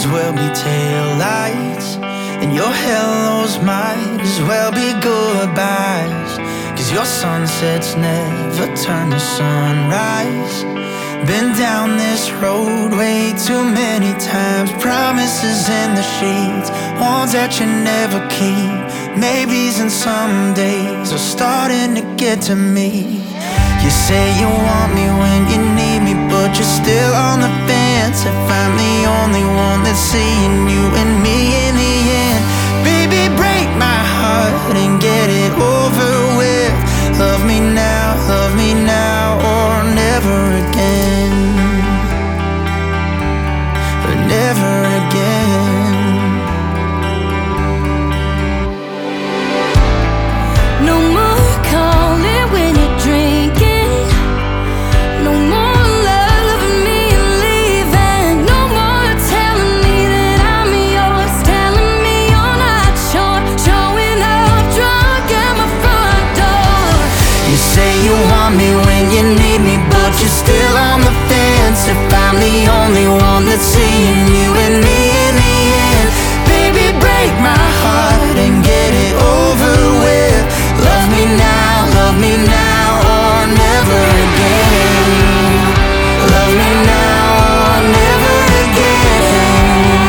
as well be taillights, and your hellos might as well be goodbyes. 'Cause your sunsets never turn to sunrise. Been down this road way too many times. Promises in the sheets, ones that you never keep. Maybes and some days are starting to get to me. You say you want me when you need me, but you're still on the fence. If I'm the only one that's seeing you and me in the end, baby, break my heart and get it over with. Love me now, or never again. Or never again. No more calling when you're drinking. No more loving me and leaving. No more telling me that I'm yours. Telling me you're not sure. Showing up drunk at my front door. You say you want me when you need me, but you're still on the fence. If I'm the only one that's seeing you and me in the end, baby, break my heart and get it over with. Love me now, or never again. Love me now, or never again.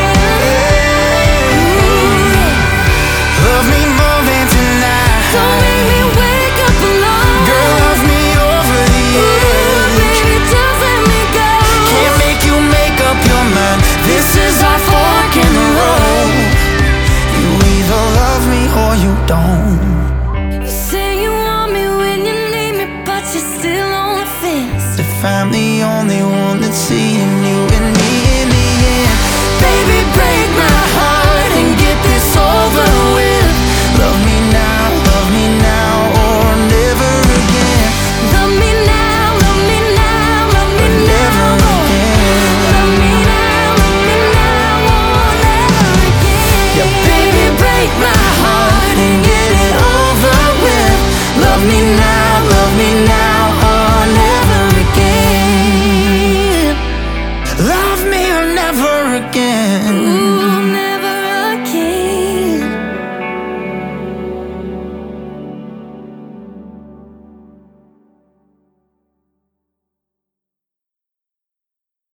Love me more than tonight. Don't make me wake up alone. Girl, love me over the edge. Baby, just let me go. Can't make you make up your mind. This is our fork in the road. You either love me or you don't. You say you want me when you need me, but you're still on the fence. If I'm the only one that's seeing you and me in the end, baby, break my heart and get this over with. Love me now, or never again. Love me now, love me now, love me Or never now. again. Love me now, oh, never again. Yeah, baby, break my heart and get it over with. Love me now, or never again. Love me or never again.